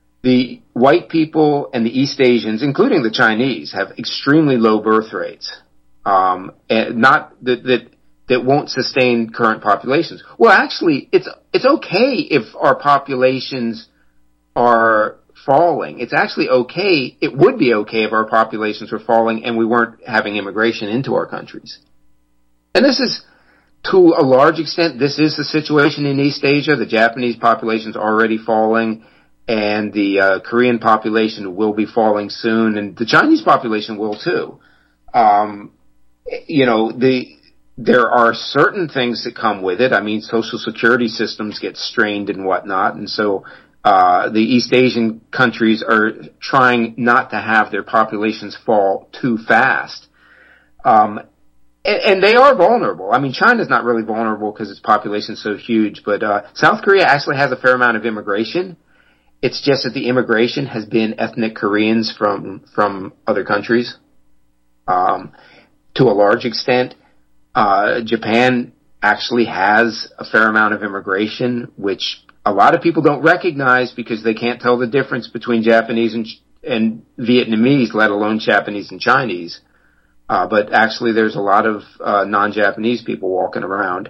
the white people and the East Asians, including the Chinese, have extremely low birth rates. Um, and not that, that that won't sustain current populations. Well, actually, it's it's okay if our populations are falling. It's actually okay. It would be okay if our populations were falling and we weren't having immigration into our countries. And this is, to a large extent, this is the situation in East Asia. The Japanese population is already falling, and the uh, Korean population will be falling soon, and the Chinese population will too. Um, you know, the there are certain things that come with it. I mean, social security systems get strained and whatnot, and so uh, the East Asian countries are trying not to have their populations fall too fast. Um, and, and they are vulnerable. I mean, China's not really vulnerable because its population is so huge, but uh, South Korea actually has a fair amount of immigration. It's just that the immigration has been ethnic Koreans from from other countries. Um, to a large extent, uh, Japan actually has a fair amount of immigration, which a lot of people don't recognize because they can't tell the difference between Japanese and, and Vietnamese, let alone Japanese and Chinese. Uh, but actually there's a lot of uh, non-Japanese people walking around,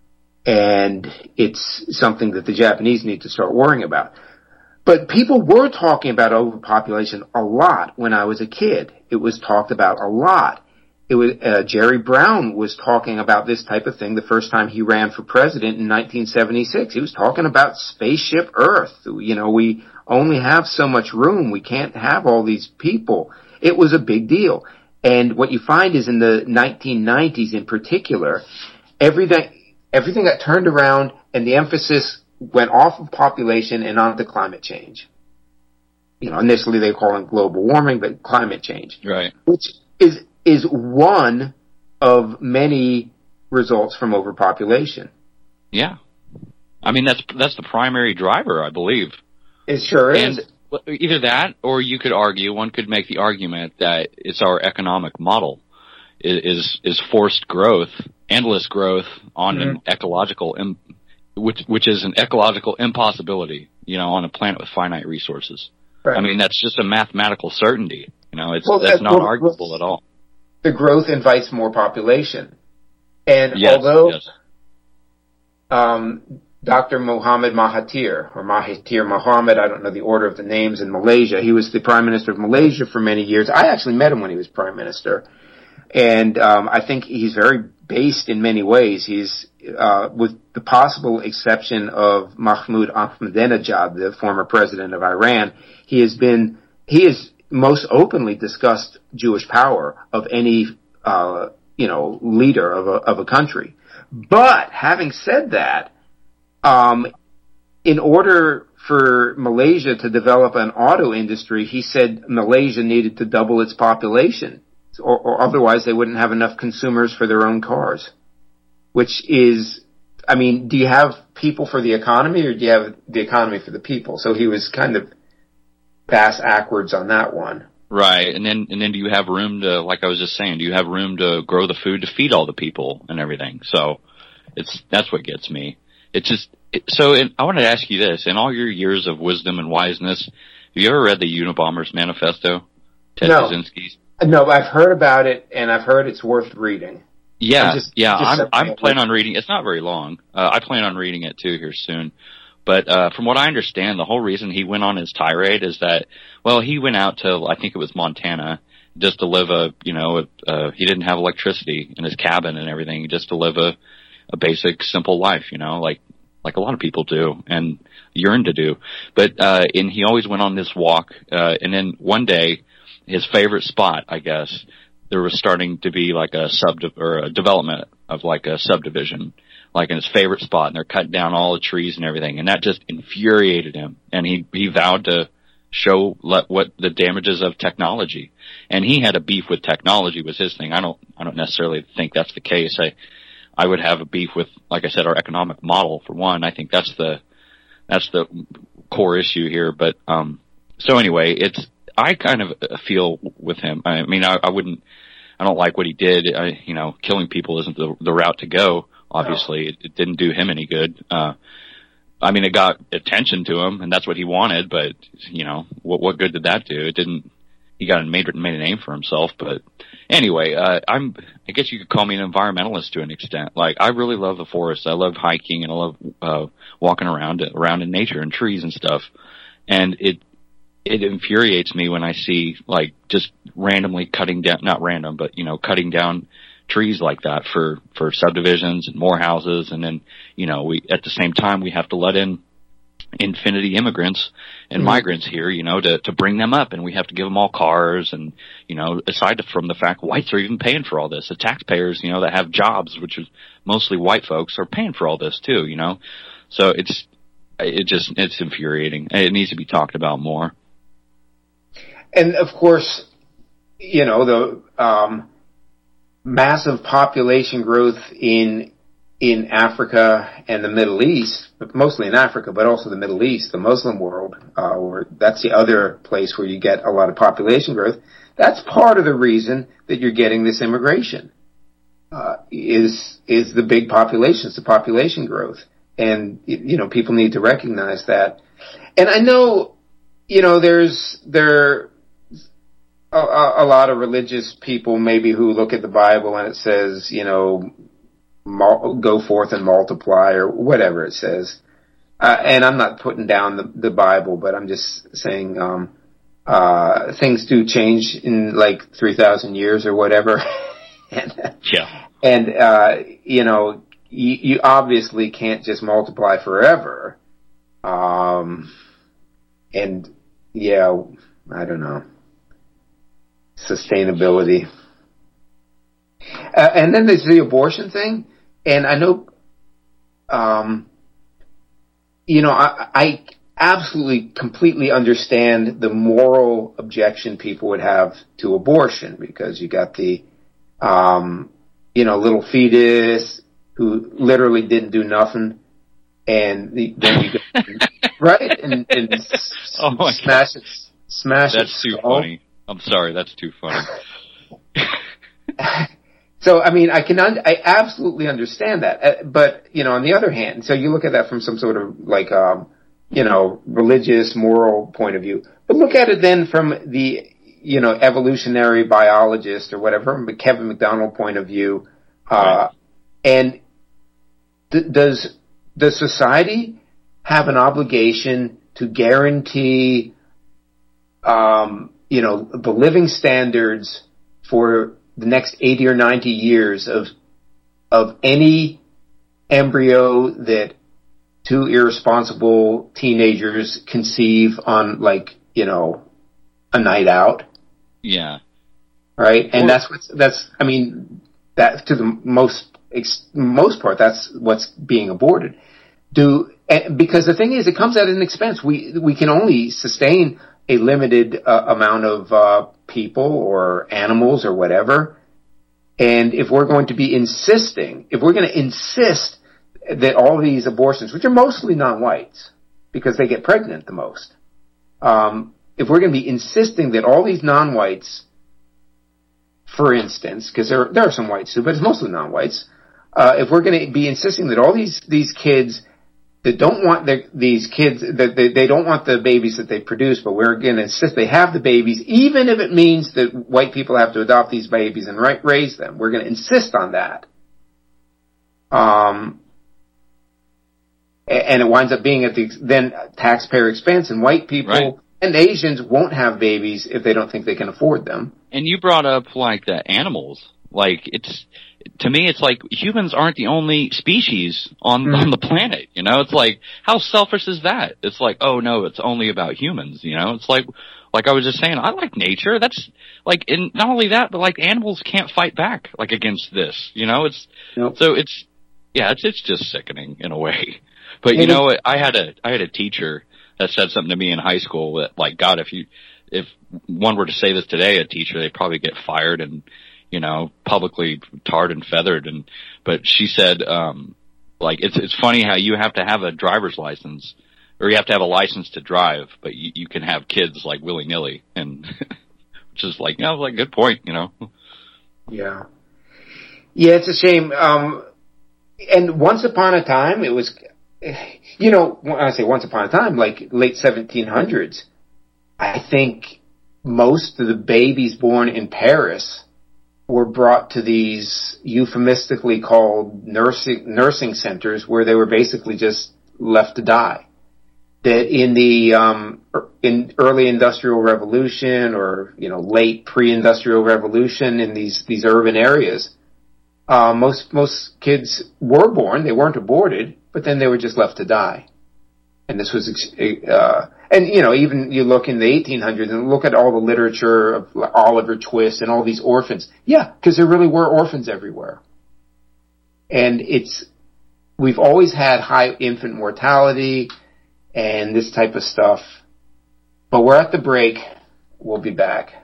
and it's something that the Japanese need to start worrying about. But people were talking about overpopulation a lot when I was a kid. It was talked about a lot. It was, uh, Jerry Brown was talking about this type of thing the first time he ran for president in nineteen seventy-six. He was talking about spaceship Earth. You know, we only have so much room. We can't have all these people. It was a big deal. And what you find is in the nineteen nineties in particular, everything, everything got turned around and the emphasis went off of population and onto climate change. You know, initially they call it global warming, but climate change. Right. Which is, is one of many results from overpopulation. Yeah. I mean, that's, that's the primary driver, I believe. It sure and is. Either that, or you could argue, one could make the argument that it's our economic model is, is forced growth, endless growth on mm-hmm. an ecological im- Which, which is an ecological impossibility, you know, on a planet with finite resources. Right. I mean, that's just a mathematical certainty. You know, it's, well, that's not well, arguable at all. The growth invites more population. And yes, although, yes. um, Doctor Mohammed Mahathir, or Mahathir Mohammed, I don't know the order of the names in Malaysia, he was the Prime Minister of Malaysia for many years. I actually met him when he was Prime Minister. And, um, I think he's very based in many ways. He's, uh, with the possible exception of Mahmoud Ahmadinejad, the former president of Iran, he has been, he has most openly discussed Jewish power of any, uh, you know, leader of a, of a country. But having said that, um, in order for Malaysia to develop an auto industry, he said Malaysia needed to double its population. Or, or otherwise they wouldn't have enough consumers for their own cars. Which is, I mean, do you have people for the economy or do you have the economy for the people? So he was kind of bass backwards on that one. Right, and then and then do you have room to, like I was just saying, do you have room to grow the food to feed all the people and everything? So it's that's what gets me. It's just it, so. In, I wanted to ask you this: in all your years of wisdom and wiseness, have you ever read the Unabomber's Manifesto? Ted No. Kaczynski's? No, I've heard about it, and I've heard it's worth reading. Yeah, just, yeah, just I'm, I'm planning on reading. It's not very long. Uh, I plan on reading it too here soon. But uh, from what I understand, the whole reason he went on his tirade is that, well, he went out to, I think it was Montana, just to live a, you know, a, uh, he didn't have electricity in his cabin and everything, just to live a, a basic, simple life, you know, like like a lot of people do and yearn to do. But uh, and he always went on this walk, uh, and then one day, his favorite spot, I guess, there was starting to be like a sub or a development of like a subdivision, like in his favorite spot, and they're cutting down all the trees and everything, and that just infuriated him. And he he vowed to show let, what the damages of technology, and he had a beef with technology was his thing. I don't I don't necessarily think that's the case. I I would have a beef with, like I said, our economic model for one. I think that's the that's the core issue here. But um, so anyway, it's. I kind of feel with him. I mean, I, I wouldn't, I don't like what he did. I, you know, killing people isn't the, the route to go. Obviously, no. it, it didn't do him any good. Uh, I mean, it got attention to him and that's what he wanted, but you know, what, what good did that do? It didn't, he got a made, made a name for himself. But anyway, uh, I'm, I guess you could call me an environmentalist to an extent. Like, I really love the forest. I love hiking and I love, uh, walking around, around in nature and trees and stuff. And it, it infuriates me when I see, like, just randomly cutting down, not random, but, you know, cutting down trees like that for, for subdivisions and more houses. And then, you know, we, at the same time, we have to let in infinity immigrants and mm-hmm. migrants here, you know, to, to bring them up, and we have to give them all cars. And, you know, aside from the fact whites are even paying for all this, the taxpayers, you know, that have jobs, which is mostly white folks, are paying for all this too, you know? So it's, it just, it's infuriating. It needs to be talked about more. And of course, you know, the, um, massive population growth in in Africa and the Middle East, mostly in Africa, but also the Middle East, the Muslim world, uh, where that's the other place where you get a lot of population growth. That's part of the reason that you're getting this immigration, uh, is, is the big populations, the population growth. And, you know, people need to recognize that. And I know, you know, there's, there, a, a lot of religious people maybe who look at the Bible and it says, you know, go forth and multiply, or whatever it says. Uh, and I'm not putting down the, the Bible, but I'm just saying, um, uh, things do change in like three thousand years or whatever. and, yeah. And, uh, you know, you, you obviously can't just multiply forever. Um, and yeah, I don't know. Sustainability. Uh, and then there's the abortion thing. And I know, um, you know, I, I absolutely completely understand the moral objection people would have to abortion, because you got the, um, you know, little fetus who literally didn't do nothing, and the, then you go, right? And, and oh my smash God. it, smash That's it. Too funny. I'm sorry, that's too funny. So, I mean, I can, un- I absolutely understand that. Uh, but, you know, on the other hand, so you look at that from some sort of like, um, you know, religious, moral point of view. But look at it then from the, you know, evolutionary biologist or whatever, from the Kevin McDonald point of view. Uh, right. And th- does, does society have an obligation to guarantee, um, you know, the living standards for the next eighty or ninety years of, of any embryo that two irresponsible teenagers conceive on, like, you know, a night out? Yeah. Right? And well, that's what's, that's, I mean, that to the most, ex, most part, that's what's being aborted. Do, because the thing is, it comes at an expense. We, we can only sustain a limited uh, amount of, uh, people or animals or whatever. And if we're going to be insisting, if we're going to insist that all these abortions, which are mostly non-whites, because they get pregnant the most, um, if we're going to be insisting that all these non-whites, for instance, because there, there are some whites too, but it's mostly non-whites, uh, if we're going to be insisting that all these, these kids that don't want their, these kids, that they, they don't want the babies that they produce, but we're going to insist they have the babies, even if it means that white people have to adopt these babies and right, raise them. We're going to insist on that. Um, and it winds up being at the then taxpayer expense, and white people right. and Asians won't have babies if they don't think they can afford them. And you brought up, like, the animals. Like, it's, to me, it's like humans aren't the only species on, mm. on the planet, you know? It's like, how selfish is that? It's like, oh no, it's only about humans, you know? It's like, like I was just saying, I like nature. That's, like, and not only that, but like animals can't fight back, like, against this, you know? It's, nope. so it's, yeah, it's, it's just sickening in a way. But you know, I had a, I had a teacher that said something to me in high school that, like, God, if you, if one were to say this today, a teacher, they'd probably get fired and, you know, publicly tarred and feathered. And, but she said, um, like, it's, it's funny how you have to have a driver's license, or you have to have a license to drive, but you, you can have kids, like, willy-nilly. And, which is like, you know, like, good point, you know? Yeah. Yeah, it's a shame. Um, and once upon a time, it was, you know, when I say once upon a time, like late seventeen hundreds, I think most of the babies born in Paris were brought to these euphemistically called nursing nursing centers where they were basically just left to die. That in the um, in early industrial revolution or you know late pre-industrial revolution in these these urban areas, uh, most most kids were born. They weren't aborted, but then they were just left to die. And this was, uh, and you know, even you look in the eighteen hundreds and look at all the literature of Oliver Twist and all these orphans. Yeah, because there really were orphans everywhere. And it's, we've always had high infant mortality and this type of stuff. But we're at the break. We'll be back.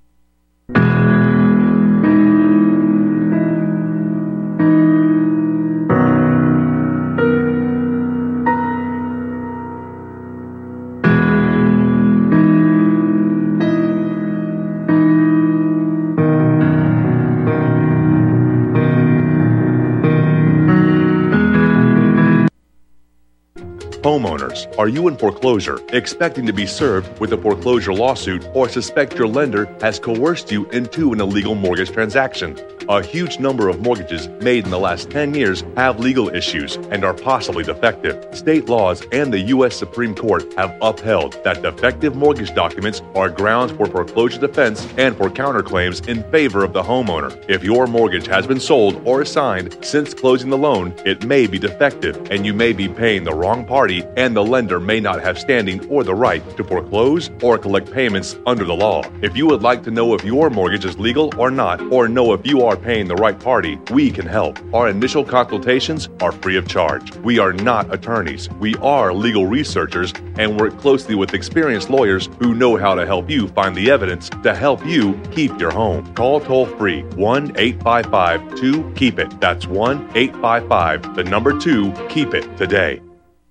Homeowners, are you in foreclosure, expecting to be served with a foreclosure lawsuit, or suspect your lender has coerced you into an illegal mortgage transaction? A huge number of mortgages made in the last ten years have legal issues and are possibly defective. State laws and the U S Supreme Court have upheld that defective mortgage documents are grounds for foreclosure defense and for counterclaims in favor of the homeowner. If your mortgage has been sold or assigned since closing the loan, it may be defective and you may be paying the wrong party, and the lender may not have standing or the right to foreclose or collect payments under the law. If you would like to know if your mortgage is legal or not, or know if you are paying the right party, we can help. Our initial consultations are free of charge. We are not attorneys. We are legal researchers and work closely with experienced lawyers who know how to help you find the evidence to help you keep your home. Call toll-free one eight five five two keep it. That's one eight five five, the number two, keep it today.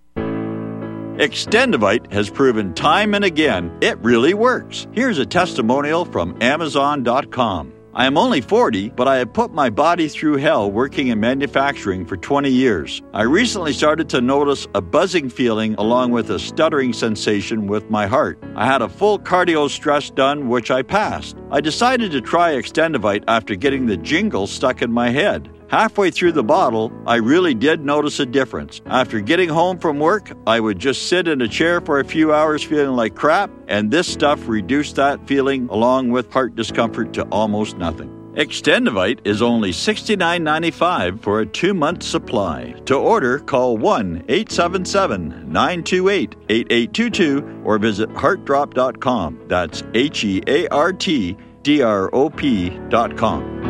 Extendivite has proven time and again it really works. Here's a testimonial from Amazon dot com. I am only forty, but I have put my body through hell working in manufacturing for twenty years. I recently started to notice a buzzing feeling along with a stuttering sensation with my heart. I had a full cardio stress done, which I passed. I decided to try Extendivite after getting the jingle stuck in my head. Halfway through the bottle, I really did notice a difference. After getting home from work, I would just sit in a chair for a few hours feeling like crap, and this stuff reduced that feeling along with heart discomfort to almost nothing. Extendivite is only sixty-nine ninety-five for a two-month supply. To order, call one eight seven seven nine two eight eight eight two two or visit heart drop dot com. That's H E A R T D R O P dot com.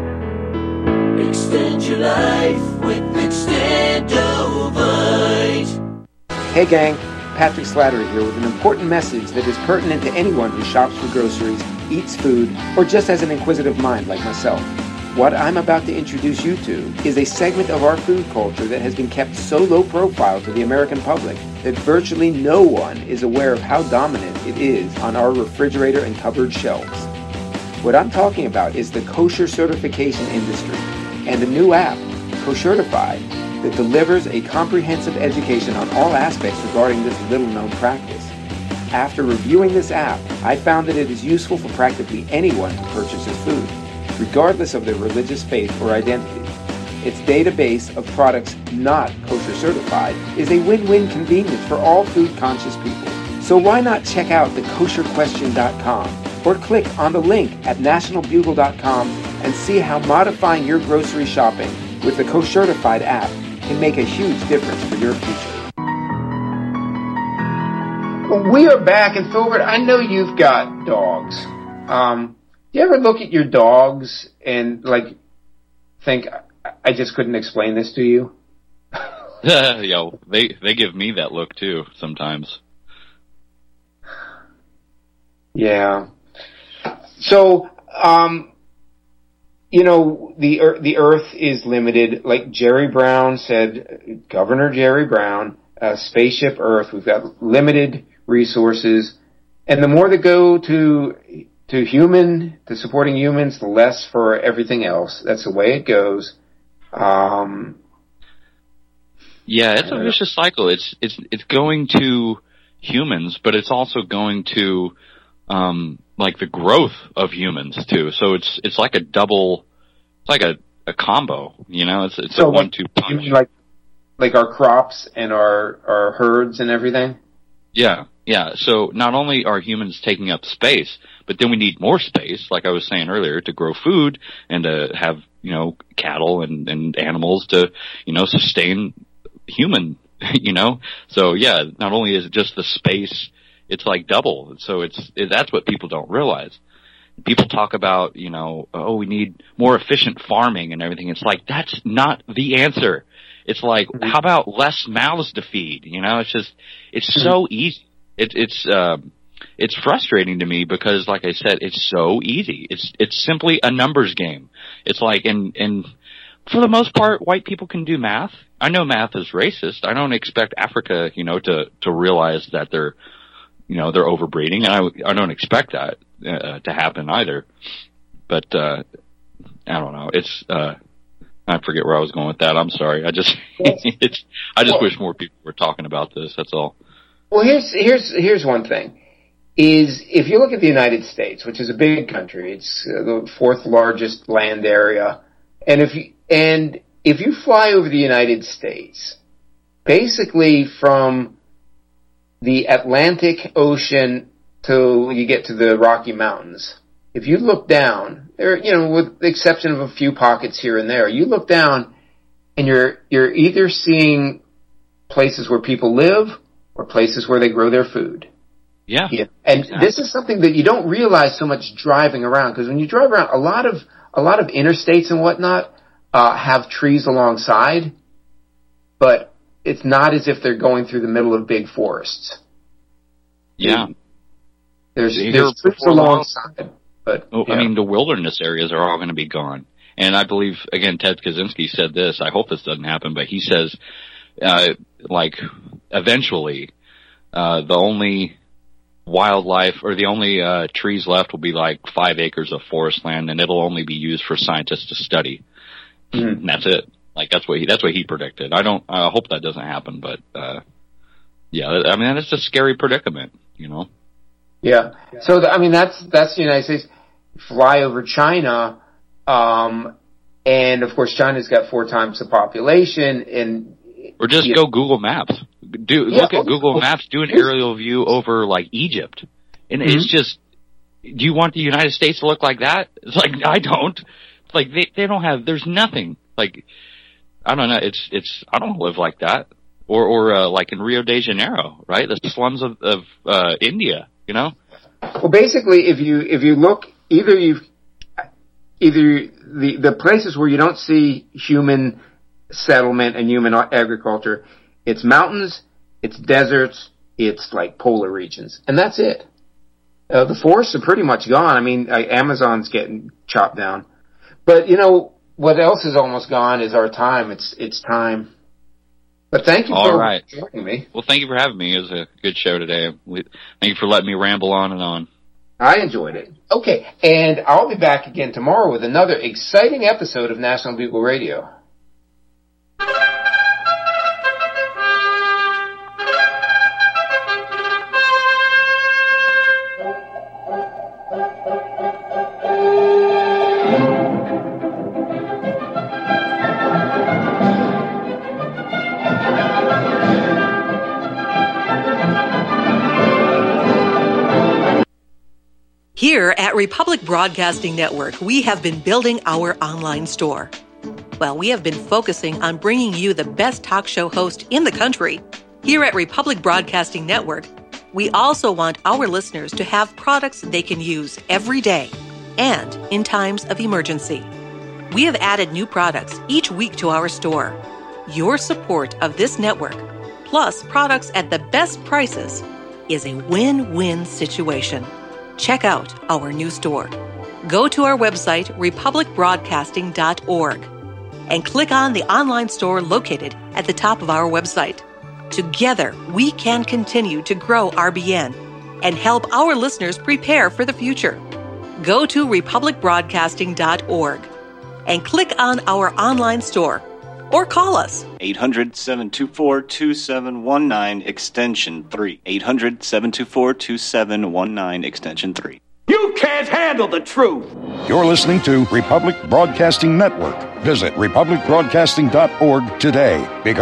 Extend your life with Extendivite. Hey gang, Patrick Slattery here with an important message that is pertinent to anyone who shops for groceries, eats food, or just has an inquisitive mind like myself. What I'm about to introduce you to is a segment of our food culture that has been kept so low profile to the American public that virtually no one is aware of how dominant it is on our refrigerator and cupboard shelves. What I'm talking about is the kosher certification industry and a new app, Koshertified, that delivers a comprehensive education on all aspects regarding this little-known practice. After reviewing this app, I found that it is useful for practically anyone who purchases food, regardless of their religious faith or identity. Its database of products not kosher certified is a win-win convenience for all food-conscious people. So why not check out the kosher question dot com or click on the link at national bugle dot com and see how modifying your grocery shopping with the Koshertified app can make a huge difference for your future. Well, we are back, and Filbert, I know you've got dogs. Um, do you ever look at your dogs and, like, think, I just couldn't explain this to you? Yo, they, they give me that look, too, sometimes. Yeah. So, um... you know, the the Earth is limited. Like Jerry Brown said, Governor Jerry Brown, uh, Spaceship Earth, we've got limited resources. And the more that go to to human, to supporting humans, the less for everything else. That's the way it goes. Um, yeah, it's a vicious cycle. It's it's it's going to humans, but it's also going to um, like the growth of humans too. So it's it's like a double, it's like a, a combo. You know, it's it's so a one-two punch. You mean like like our crops and our our herds and everything? Yeah, yeah. So not only are humans taking up space, but then we need more space, like I was saying earlier, to grow food and to have, you know, cattle and, and animals to, you know, sustain human, you know. So yeah, not only is it just the space, it's like double. So it's, it, that's what people don't realize. People talk about, you know, oh, we need more efficient farming and everything. It's like, that's not the answer. It's like, how about less mouths to feed? You know, it's just, it's so easy. It, it's, um, it's frustrating to me because, like I said, it's so easy. It's, it's simply a numbers game. It's like, and, and for the most part, white people can do math. I know math is racist. I don't expect Africa, you know, to, to realize that they're, you know, they're overbreeding. And I, I don't expect that, uh, to happen either. But, uh, I don't know. It's, uh, I forget where I was going with that. I'm sorry. I just, it's, I just well, wish more people were talking about this. That's all. Well, here's, here's, here's one thing is if you look at the United States, which is a big country, it's uh, the fourth largest land area. And if you, and if you fly over the United States, basically from the Atlantic Ocean till you get to the Rocky Mountains, if you look down, there, you know, with the exception of a few pockets here and there, you look down and you're, you're either seeing places where people live or places where they grow their food. Yeah. yeah. And exactly. This is something that you don't realize so much driving around, because when you drive around, a lot of, a lot of interstates and whatnot, uh, have trees alongside, but it's not as if they're going through the middle of big forests. Yeah. There's, there's trees alongside. But, oh, yeah. I mean, the wilderness areas are all going to be gone. And I believe, again, Ted Kaczynski said this. I hope this doesn't happen, but he says, uh, like, eventually, uh, the only wildlife or the only, uh, trees left will be like five acres of forest land, and it'll only be used for scientists to study. Mm. And that's it. Like, that's what he, that's what he predicted. I don't, I hope that doesn't happen, but, uh, yeah, I mean, that's a scary predicament, you know? Yeah. So, the, I mean, that's, that's the United States. Fly over China, um, and of course China's got four times the population, and or just you go know, Google Maps. Do yeah, look at Google Maps. Do an aerial view over like Egypt, and mm-hmm. it's just. Do you want the United States to look like that? It's like I don't. It's like they they don't have. There's nothing. Like I don't know. It's it's. I don't live like that. Or or uh, like in Rio de Janeiro, right? The slums of of uh, India. You know. Well, basically, if you if you look, either you either the the places where you don't see human settlement and human agriculture, it's mountains, it's deserts, it's like polar regions, and that's it. Uh, the forests are pretty much gone. I mean, uh, Amazon's getting chopped down, but you know what else is almost gone is our time. It's it's time. But thank you All for right. joining me. Well, thank you for having me. It was a good show today. Thank you for letting me ramble on and on. I enjoyed it. Okay, and I'll be back again tomorrow with another exciting episode of National Bugle Radio. Here at Republic Broadcasting Network, we have been building our online store. Well, we have been focusing on bringing you the best talk show host in the country. Here at Republic Broadcasting Network, we also want our listeners to have products they can use every day and in times of emergency. We have added new products each week to our store. Your support of this network, plus products at the best prices, is a win-win situation. Check out our new store. Go to our website, republic broadcasting dot org, and click on the online store located at the top of our website. Together, we can continue to grow R B N and help our listeners prepare for the future. Go to republic broadcasting dot org and click on our online store, or call us. eight hundred, seven two four, two seven one nine, extension three. eight hundred, seven two four, two seven one nine, extension three. You can't handle the truth. You're listening to Republic Broadcasting Network. Visit republic broadcasting dot org today. Because